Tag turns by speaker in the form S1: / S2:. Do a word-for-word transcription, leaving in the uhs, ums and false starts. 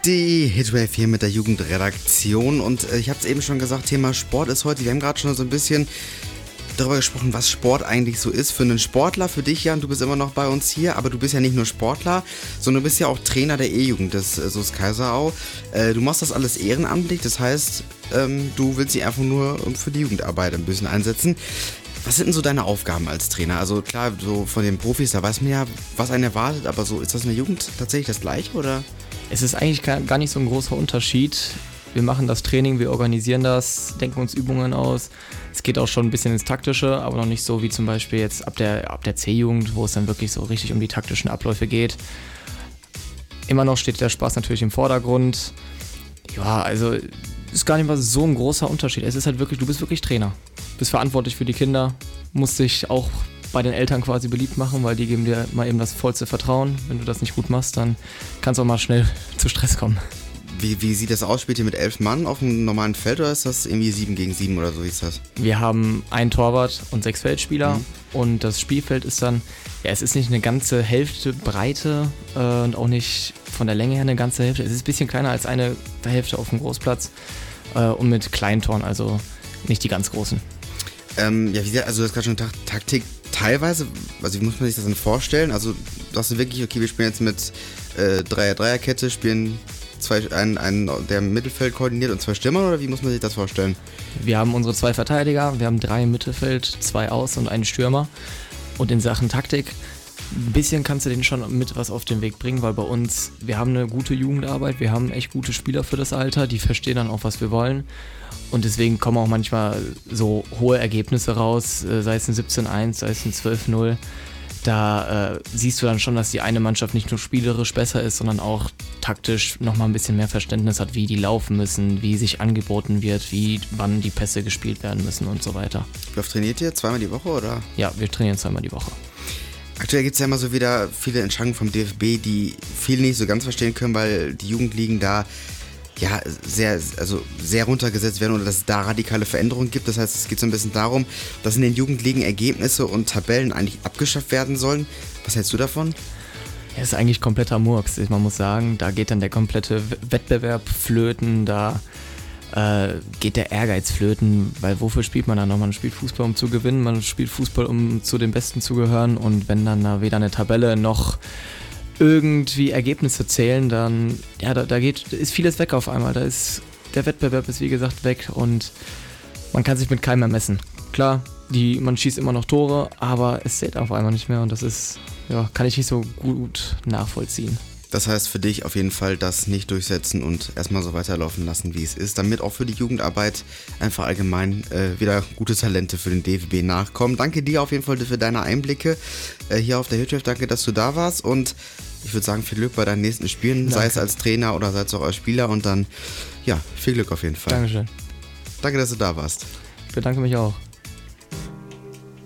S1: Die Hitwave hier mit der Jugendredaktion und äh, ich habe es eben schon gesagt, Thema Sport ist heute, wir haben gerade schon so ein bisschen darüber gesprochen, was Sport eigentlich so ist für einen Sportler, für dich, Jan, du bist immer noch bei uns hier, aber du bist ja nicht nur Sportler, sondern du bist ja auch Trainer der E-Jugend des äh, S U S Kaiserau. Äh, du machst das alles ehrenamtlich, das heißt, ähm, du willst dich einfach nur für die Jugendarbeit ein bisschen einsetzen. Was sind denn so deine Aufgaben als Trainer? Also klar, so von den Profis, da weiß man ja, was einen erwartet, aber so, ist das in der Jugend tatsächlich das Gleiche, oder?
S2: Es ist eigentlich gar nicht so ein großer Unterschied. Wir machen das Training, wir organisieren das, denken uns Übungen aus. Es geht auch schon ein bisschen ins Taktische, aber noch nicht so wie zum Beispiel jetzt ab der, ab der C-Jugend, wo es dann wirklich so richtig um die taktischen Abläufe geht. Immer noch steht der Spaß natürlich im Vordergrund. Ja, also ist gar nicht mal so ein großer Unterschied. Es ist halt wirklich, du bist wirklich Trainer. Du bist verantwortlich für die Kinder, musst dich auch bei den Eltern quasi beliebt machen, weil die geben dir mal eben das vollste Vertrauen. Wenn du das nicht gut machst, dann kann es auch mal schnell zu Stress kommen.
S1: Wie, wie sieht das aus? Spielt ihr mit elf Mann auf einem normalen Feld oder ist das irgendwie sieben gegen sieben oder so, wie ist das?
S2: Wir haben einen Torwart und sechs Feldspieler
S1: mhm. und
S2: das Spielfeld ist dann, ja, es ist nicht eine ganze Hälfte Breite äh, und auch nicht von der Länge her eine ganze Hälfte. Es ist ein bisschen kleiner als eine Hälfte auf dem Großplatz äh, und mit kleinen Toren, also nicht die ganz großen.
S1: Ähm, ja, wie gesagt, also du hast gerade schon Ta- Taktik teilweise, also wie muss man sich das denn vorstellen? Also sagst du wirklich, okay, wir spielen jetzt mit äh, Dreier-Dreierkette, spielen zwei, einen, einen, der im Mittelfeld koordiniert und zwei Stürmer, oder wie muss man sich das vorstellen?
S2: Wir haben unsere zwei Verteidiger, wir haben drei im Mittelfeld, zwei Außen und einen Stürmer. Und in Sachen Taktik, ein bisschen kannst du denen schon mit was auf den Weg bringen, weil bei uns, wir haben eine gute Jugendarbeit, wir haben echt gute Spieler für das Alter, die verstehen dann auch, was wir wollen. Und deswegen kommen auch manchmal so hohe Ergebnisse raus, sei es ein siebzehn eins, sei es ein zwölf null. Da äh, siehst du dann schon, dass die eine Mannschaft nicht nur spielerisch besser ist, sondern auch taktisch nochmal ein bisschen mehr Verständnis hat, wie die laufen müssen, wie sich angeboten wird, wie wann die Pässe gespielt werden müssen und so weiter.
S1: Wie oft trainiert ihr? Zweimal die Woche, oder?
S2: Ja, wir trainieren zweimal die Woche.
S1: Aktuell gibt es ja immer so wieder viele Entscheidungen vom D F B, die viele nicht so ganz verstehen können, weil die Jugendligen da ja sehr, also sehr runtergesetzt werden oder dass es da radikale Veränderungen gibt. Das heißt, es geht so ein bisschen darum, dass in den Jugendligen Ergebnisse und Tabellen eigentlich abgeschafft werden sollen. Was hältst du davon?
S2: Ja, ist eigentlich kompletter Murks. Man muss sagen, da geht dann der komplette Wettbewerb flöten, da äh, geht der Ehrgeiz flöten, weil wofür spielt man dann noch? Man spielt Fußball, um zu gewinnen, man spielt Fußball, um zu den Besten zu gehören, und wenn dann da weder eine Tabelle noch irgendwie Ergebnisse zählen, dann ja, da, da geht, ist vieles weg auf einmal. Da ist der Wettbewerb ist wie gesagt weg und man kann sich mit keinem mehr messen. Klar, die, man schießt immer noch Tore, aber es zählt auf einmal nicht mehr und das ist, ja, kann ich nicht so gut nachvollziehen.
S1: Das heißt für dich auf jeden Fall das nicht durchsetzen und erstmal so weiterlaufen lassen, wie es ist, damit auch für die Jugendarbeit einfach allgemein äh, wieder gute Talente für den D F B nachkommen. Danke dir auf jeden Fall für deine Einblicke äh, hier auf der Hitwave. Danke, dass du da warst und ich würde sagen, viel Glück bei deinen nächsten Spielen, Danke. Sei es als Trainer oder sei es auch als Spieler und dann, ja, viel Glück auf jeden Fall.
S2: Dankeschön.
S1: Danke, dass du da warst.
S2: Ich bedanke mich auch.